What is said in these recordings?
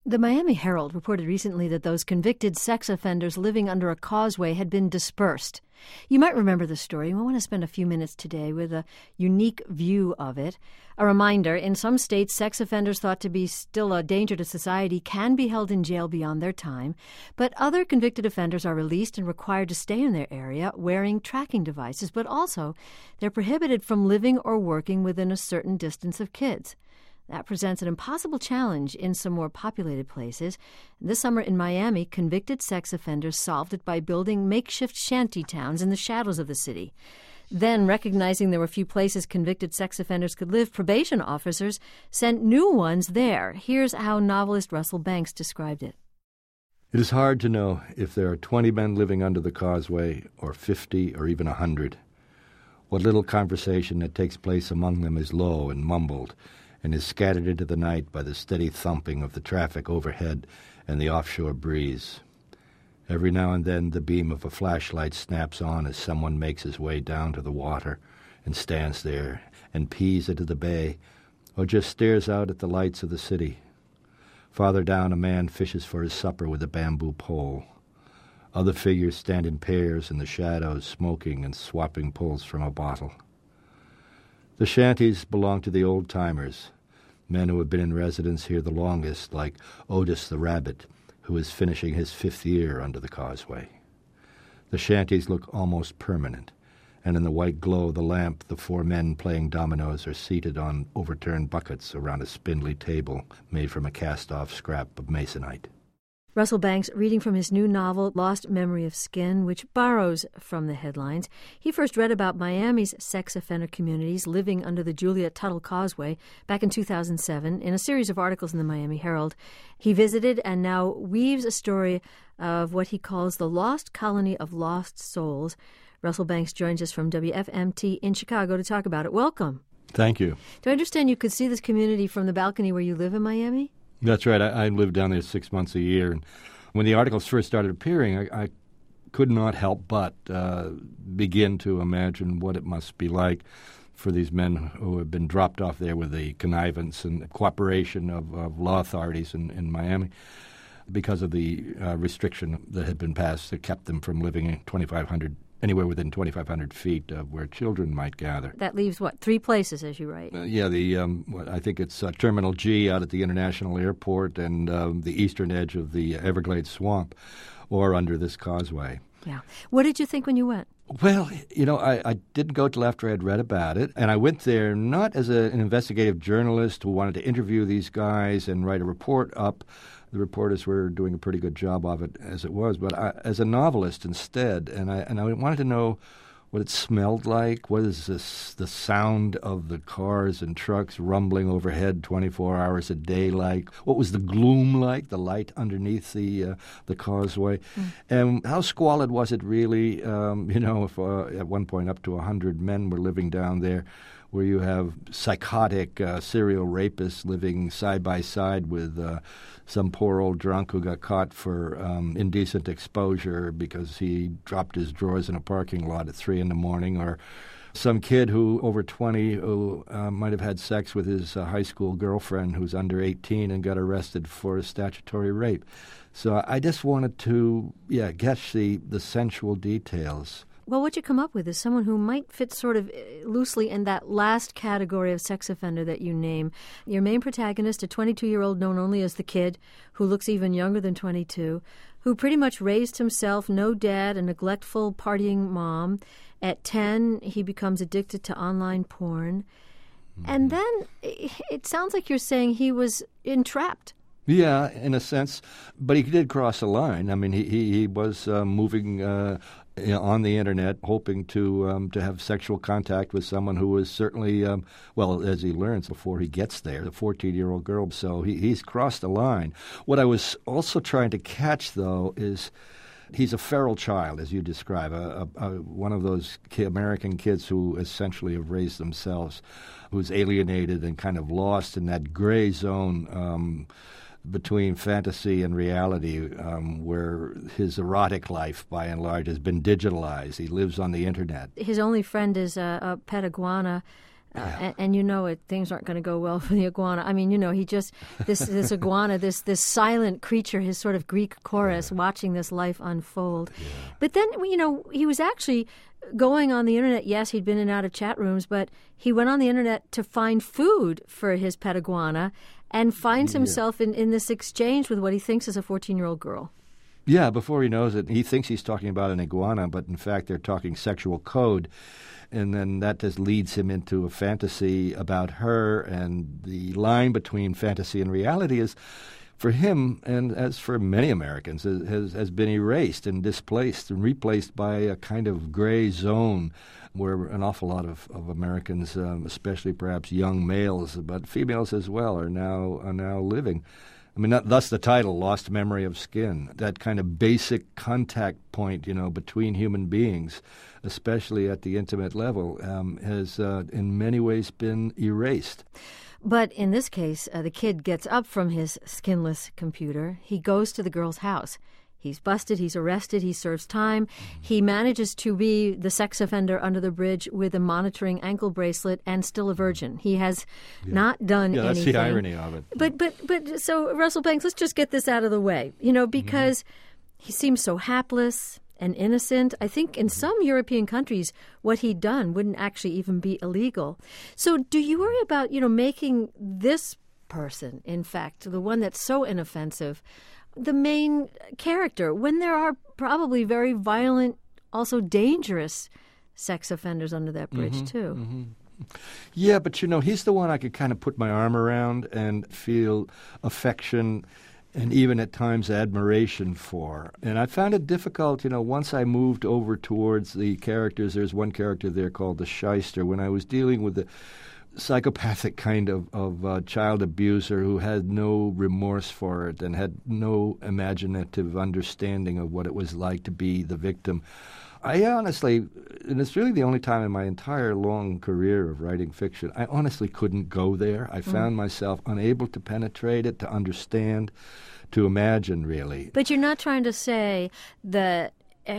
The Miami Herald reported recently that those convicted sex offenders living under a causeway had been dispersed. You might remember the story. We want to spend a few minutes today with a unique view of it. A reminder, in some states, sex offenders thought to be still a danger to society can be held in jail beyond their time, but other convicted offenders are released and required to stay in their area wearing tracking devices, but also they're prohibited from living or working within a certain distance of kids. That presents an impossible challenge in some more populated places. This summer in Miami, convicted sex offenders solved it by building makeshift shanty towns in the shadows of the city. Then, recognizing there were few places convicted sex offenders could live, probation officers sent new ones there. Here's how novelist Russell Banks described it. It is hard to know if there are 20 men living under the causeway, or 50, or even 100. What little conversation that takes place among them is low and mumbled, and is scattered into the night by the steady thumping of the traffic overhead and the offshore breeze. Every now and then the beam of a flashlight snaps on as someone makes his way down to the water and stands there and pees into the bay, or just stares out at the lights of the city. Farther down, a man fishes for his supper with a bamboo pole. Other figures stand in pairs in the shadows, smoking and swapping pulls from a bottle. The shanties belong to the old-timers, men who have been in residence here the longest, like Otis the rabbit, who is finishing his 5th year under the causeway. The shanties look almost permanent, and in the white glow of the lamp, the 4 men playing dominoes are seated on overturned buckets around a spindly table made from a cast-off scrap of masonite. Russell Banks, reading from his new novel, Lost Memory of Skin, which borrows from the headlines. He first read about Miami's sex offender communities living under the Juliet Tuttle Causeway back in 2007 in a series of articles in the Miami Herald. He visited and now weaves a story of what he calls the lost colony of lost souls. Russell Banks joins us from WFMT in Chicago to talk about it. Welcome. Thank you. Do I understand you could see this community from the balcony where you live in Miami? That's right. I lived down there 6 months a year. And when the articles first started appearing, I could not help but begin to imagine what it must be like for these men who have been dropped off there with the connivance and cooperation of law authorities in Miami because of the restriction that had been passed that kept them from living in anywhere within 2,500 feet of where children might gather. That leaves, 3 places, as you write? I think it's Terminal G out at the International Airport and the eastern edge of the Everglades Swamp, or under this causeway. Yeah. What did you think when you went? Well, I didn't go till after I'd read about it, and I went there not as an investigative journalist who wanted to interview these guys and write a report up. The reporters were doing a pretty good job of it as it was, but as a novelist instead, and I wanted to know what it smelled like. What is the sound of the cars and trucks rumbling overhead 24 hours a day like? What was the gloom like, the light underneath the causeway? And how squalid was it really? If at one point up to 100 men were living down there, where you have psychotic serial rapists living side by side with some poor old drunk who got caught for indecent exposure because he dropped his drawers in a parking lot at 3 a.m, or some kid who over 20 who might have had sex with his high school girlfriend who's under 18 and got arrested for a statutory rape. So I just wanted to, catch the sensual details. Well, what you come up with is someone who might fit sort of loosely in that last category of sex offender that you name. Your main protagonist, a 22-year-old known only as the Kid, who looks even younger than 22, who pretty much raised himself, no dad, a neglectful partying mom. At 10, he becomes addicted to online porn. And then it sounds like you're saying he was entrapped. Yeah, in a sense, but he did cross a line. I mean, he was moving on the internet, hoping to have sexual contact with someone who was certainly, as he learns before he gets there, the 14-year-old girl. So he's crossed the line. What I was also trying to catch, though, is he's a feral child, as you describe, one of those American kids who essentially have raised themselves, who's alienated and kind of lost in that gray zone between fantasy and reality, where his erotic life, by and large, has been digitalized. He lives on the internet. His only friend is a pet iguana And you know things aren't going to go well for the iguana. I mean, he just, this iguana, this silent creature, his sort of Greek chorus, watching this life unfold. Yeah. But then, he was actually going on the internet. Yes, he'd been in and out of chat rooms, but he went on the internet to find food for his pet iguana and finds himself in this exchange with what he thinks is a 14-year-old girl. Yeah, before he knows it, he thinks he's talking about an iguana, but in fact they're talking sexual code. And then that just leads him into a fantasy about her, and the line between fantasy and reality is, for him, and as for many Americans, has been erased and displaced and replaced by a kind of gray zone where an awful lot of Americans, especially perhaps young males, but females as well, are now living. I mean, thus the title, Lost Memory of Skin, that kind of basic contact point, between human beings, especially at the intimate level, has in many ways been erased. But in this case, the kid gets up from his skinless computer. He goes to the girl's house. He's busted, he's arrested, he serves time. He manages to be the sex offender under the bridge with a monitoring ankle bracelet and still a virgin. He has not done anything. Yeah, that's the irony of it. But so, Russell Banks, let's just get this out of the way, because he seems so hapless and innocent. I think in some European countries, what he'd done wouldn't actually even be illegal. So do you worry about, making this person, in fact, the one that's so inoffensive, the main character, when there are probably very violent, also dangerous sex offenders under that bridge, too? Mm-hmm. Yeah, but, he's the one I could kind of put my arm around and feel affection and even at times admiration for. And I found it difficult, once I moved over towards the characters. There's one character there called the shyster. When I was dealing with the psychopathic kind of child abuser who had no remorse for it and had no imaginative understanding of what it was like to be the victim, I honestly, and it's really the only time in my entire long career of writing fiction, I honestly couldn't go there. I found myself unable to penetrate it, to understand, to imagine, really. But you're not trying to say that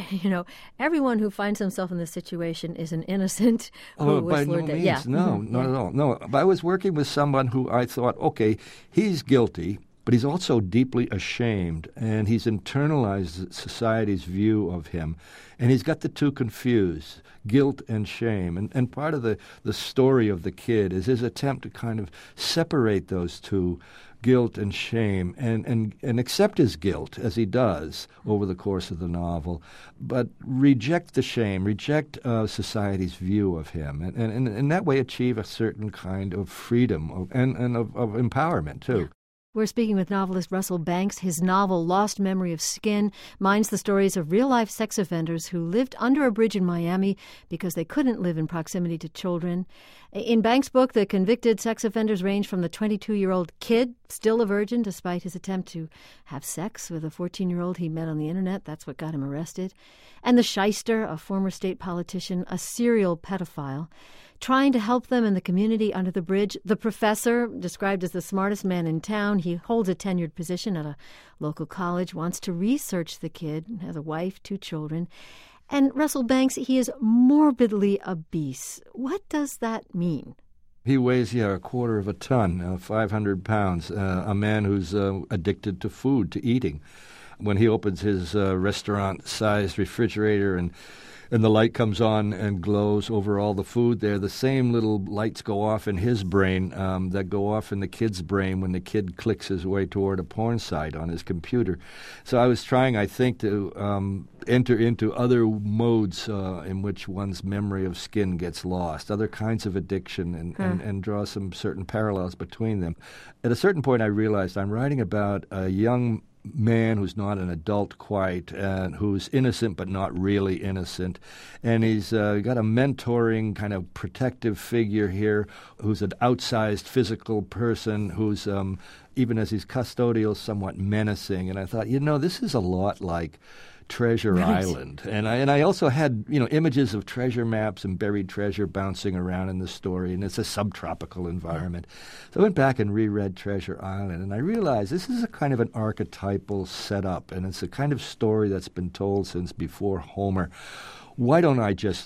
everyone who finds himself in this situation is an innocent who was by no lured means. Yeah. No, not at all. No, but I was working with someone who I thought, okay, he's guilty, but he's also deeply ashamed, and he's internalized society's view of him, and he's got the two confused, guilt and shame. And part of the story of the kid is his attempt to kind of separate those two, guilt and shame, and accept his guilt, as he does over the course of the novel, but reject the shame, reject society's view of him, and in that way achieve a certain kind of freedom and of empowerment, too. Yeah. We're speaking with novelist Russell Banks. His novel, Lost Memory of Skin, mines the stories of real-life sex offenders who lived under a bridge in Miami because they couldn't live in proximity to children. In Banks' book, the convicted sex offenders range from the 22-year-old kid, still a virgin despite his attempt to have sex with a 14-year-old he met on the internet. That's what got him arrested. And the shyster, a former state politician, a serial pedophile, trying to help them in the community under the bridge. The professor, described as the smartest man in town, he holds a tenured position at a local college, wants to research the kid, has a wife, 2 children. And Russell Banks, he is morbidly obese. What does that mean? He weighs, a quarter of a ton, 500 pounds, a man who's addicted to food, to eating. When he opens his restaurant-sized refrigerator and the light comes on and glows over all the food there, the same little lights go off in his brain that go off in the kid's brain when the kid clicks his way toward a porn site on his computer. So I was trying, I think, to enter into other modes in which one's memory of skin gets lost, other kinds of addiction, and draw some certain parallels between them. At a certain point, I realized I'm writing about a young man who's not an adult quite, and who's innocent but not really innocent. And he's got a mentoring kind of protective figure here who's an outsized physical person who's, even as he's custodial, somewhat menacing. And I thought, this is a lot like Treasure Island. And I also had, images of treasure maps and buried treasure bouncing around in the story, and it's a subtropical environment. So I went back and reread Treasure Island, and I realized this is a kind of an archetypal setup, and it's a kind of story that's been told since before Homer. Why don't I just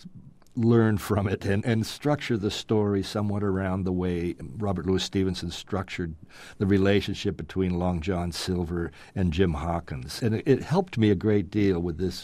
learn from it and structure the story somewhat around the way Robert Louis Stevenson structured the relationship between Long John Silver and Jim Hawkins. And it helped me a great deal with this,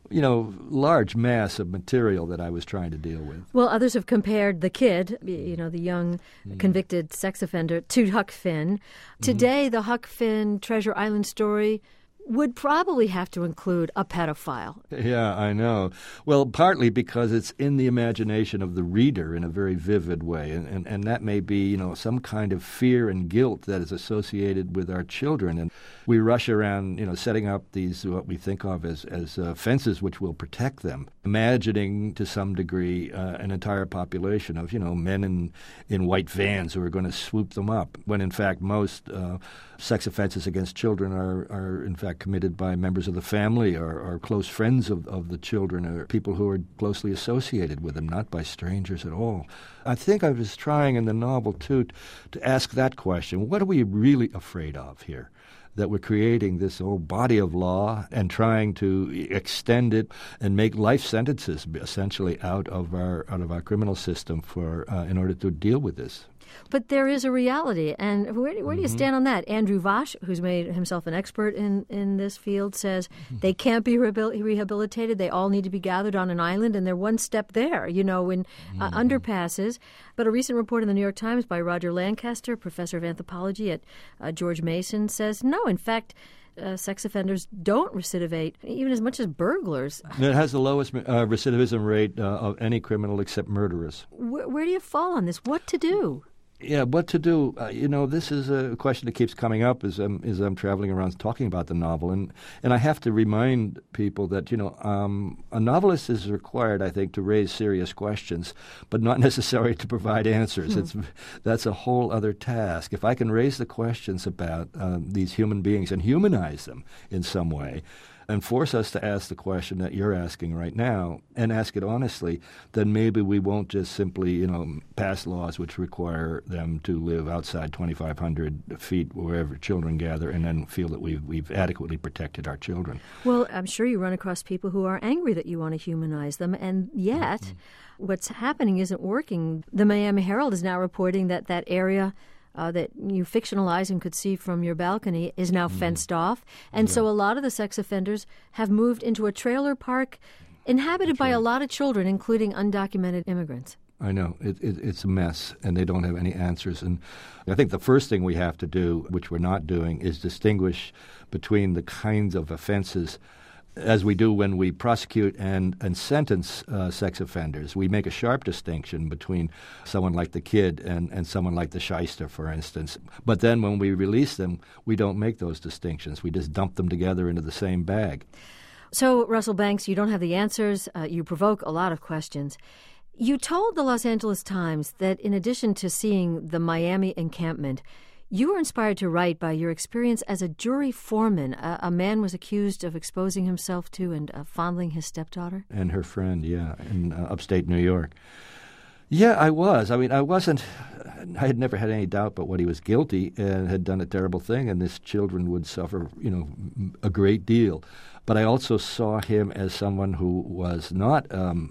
large mass of material that I was trying to deal with. Well, others have compared the kid, the young convicted sex offender, to Huck Finn. Today, the Huck Finn Treasure Island story would probably have to include a pedophile. Yeah, I know. Well, partly because it's in the imagination of the reader in a very vivid way, and that may be, some kind of fear and guilt that is associated with our children. And we rush around, setting up these, what we think of as fences which will protect them, imagining to some degree an entire population of, men in white vans who are going to swoop them up, when in fact most sex offenses against children are in fact committed by members of the family or close friends of the children, or people who are closely associated with them, not by strangers at all. I think I was trying in the novel, too, to ask that question. What are we really afraid of here? That we're creating this whole body of law and trying to extend it and make life sentences essentially out of our criminal system in order to deal with this. But there is a reality, and where do you stand on that? Andrew Vash, who's made himself an expert in this field, says they can't be rehabilitated. They all need to be gathered on an island, and they're one step there, in underpasses. But a recent report in the New York Times by Roger Lancaster, professor of anthropology at George Mason, says no, in fact, sex offenders don't recidivate, even as much as burglars. It has the lowest recidivism rate of any criminal except murderers. Where do you fall on this? What to do? Yeah, what to do? This is a question that keeps coming up as I'm traveling around talking about the novel, and I have to remind people that a novelist is required, I think, to raise serious questions, but not necessarily to provide answers. That's a whole other task. If I can raise the questions about these human beings and humanize them in some way, and force us to ask the question that you're asking right now, and ask it honestly, then maybe we won't just simply, pass laws which require them to live outside 2,500 feet wherever children gather, and then feel that we've adequately protected our children. Well, I'm sure you run across people who are angry that you want to humanize them, and yet what's happening isn't working. The Miami Herald is now reporting that area that you fictionalize and could see from your balcony is now fenced off. And so a lot of the sex offenders have moved into a trailer park inhabited by a lot of children, including undocumented immigrants. I know. It's a mess, and they don't have any answers. And I think the first thing we have to do, which we're not doing, is distinguish between the kinds of offenses as we do when we prosecute and sentence sex offenders. We make a sharp distinction between someone like the kid and someone like the shyster, for instance. But then when we release them, we don't make those distinctions. We just dump them together into the same bag. So, Russell Banks, you don't have the answers. You provoke a lot of questions. You told the Los Angeles Times that in addition to seeing the Miami encampment, you were inspired to write by your experience as a jury foreman. A man was accused of exposing himself to and fondling his stepdaughter. And her friend, in upstate New York. Yeah, I was. I mean, I had never had any doubt but what he was guilty and had done a terrible thing, and his children would suffer, a great deal. But I also saw him as someone who was not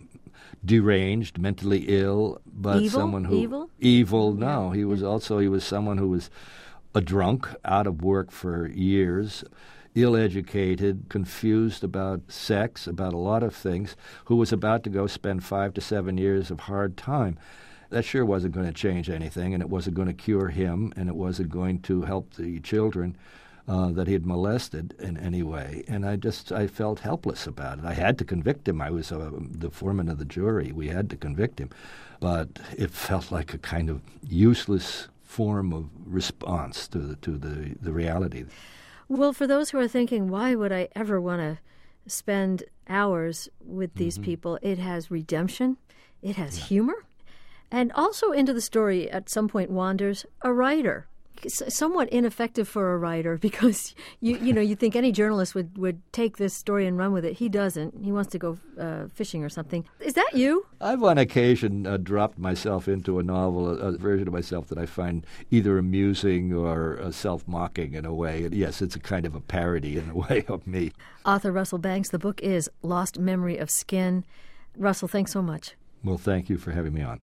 deranged, mentally ill, but someone who... Evil? No. He was someone who was a drunk, out of work for years, ill-educated, confused about sex, about a lot of things, who was about to go spend 5 to 7 years of hard time. That sure wasn't going to change anything, and it wasn't going to cure him, and it wasn't going to help the children that he had molested in any way. And I felt helpless about it. I had to convict him. I was the foreman of the jury. We had to convict him. But it felt like a kind of useless form of response to the reality. Well, for those who are thinking, why would I ever want to spend hours with these people? It has redemption. It has humor. And also into the story at some point wanders a writer. Somewhat ineffective for a writer because you think any journalist would take this story and run with it. He doesn't. He wants to go fishing or something. Is that you? I've on occasion dropped myself into a novel, a version of myself that I find either amusing or self-mocking in a way. Yes, it's a kind of a parody in a way of me. Author Russell Banks. The book is Lost Memory of Skin. Russell, thanks so much. Well, thank you for having me on.